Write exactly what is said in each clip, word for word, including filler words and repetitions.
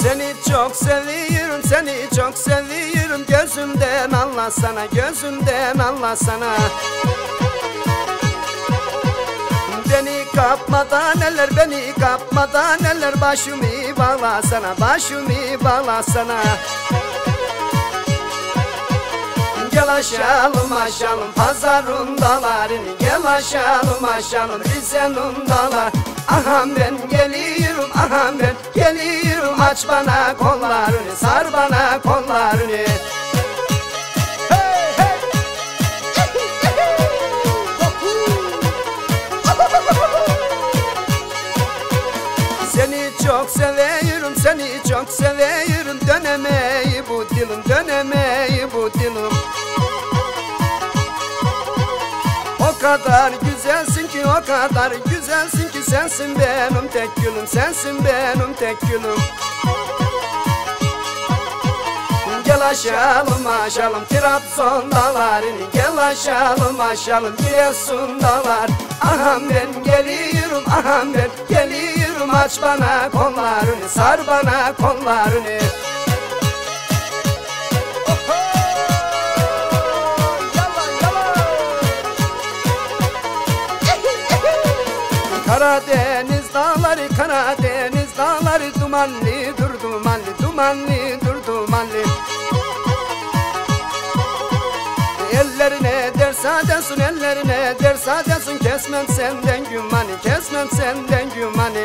Seni çok seviyorum, seni çok seviyorum. Gözümden anlasana, gözümden anlasana. Beni kapmadan eller, beni kapmadan eller. Başımı bağlasana, başımı bağlasana. Gel aşalım aşalım pazarın dağlarını, gel aşalım aşalım Rize'nin dağlar. Aha ben geliyorum, aha ben geliyorum. Aç bana kollarını, sar bana kollarını. Hey, hey. Seni çok seviyorum, seni çok seviyorum. Dönemeyi bu dilim, dönemeyi bu dilim. O kadar güzelsin ki, o kadar güzelsin ki. Sensin benim tek gülüm, sensin benim tek gülüm. Gel aşalım aşalım Trabzon dağlarını, gel aşalım aşalım Giresun dağlar. Aha ben geliyorum, aha ben geliyorum. Aç bana kollarını, sar bana kollarını. Karadeniz dağları, Karadeniz dağları. Dumanlıdır, dumanlı, dumanlıdır, dumanlı. Ellerine dersa desin, ellerine dersa desin. Kesmem senden gümanı, kesmem senden gümanı.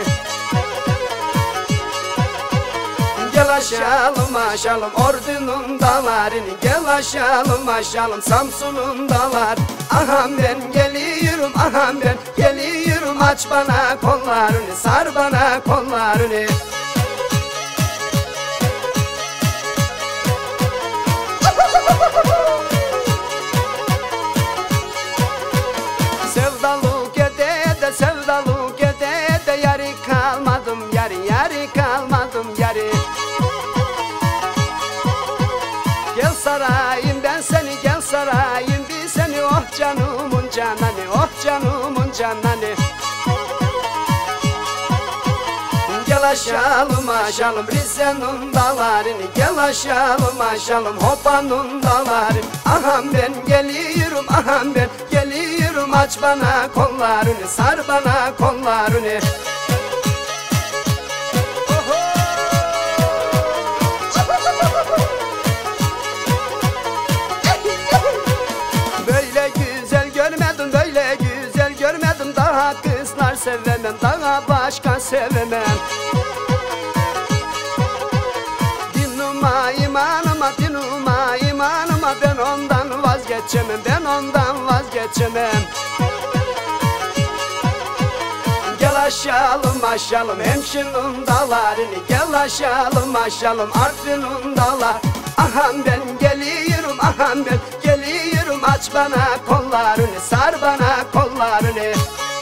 Gel aşalım aşalım Ordu'nun dağlarını, gel aşalım aşalım Samsun'un dağlar. Aha ben geliyorum, aha ben geliyorum. Aç bana kollarını, sar bana kollarını. Sevdalık ede de, sevdalık ede de. Yarı kalmadım, yarı, yarı kalmadım, yarı. Gel sarayım ben seni, gel sarayım bir seni. Oh canımın cananı, oh canımın cananı. Gel aşalım aşalım Rize'nin dağlarını, gel aşalım aşalım Hopa'nın dağları. Aha ben geliyorum, aha ben geliyorum. Aç bana kollarını, sar bana kollarını. Böyle güzel görmedim, böyle güzel görmedim. Daha kızlar sevemem, daha başka sevemem. Dinuma imanıma, dinuma imanıma. Ben ondan vazgeçemem, ben ondan vazgeçemem. Gel aşalım aşalım Hemşin'in dağlarını, gel aşalım aşalım Artvin'in dağlar. Aha ben geliyorum, aha ben geliyorum. Aç bana kollarını, sar bana kollarını.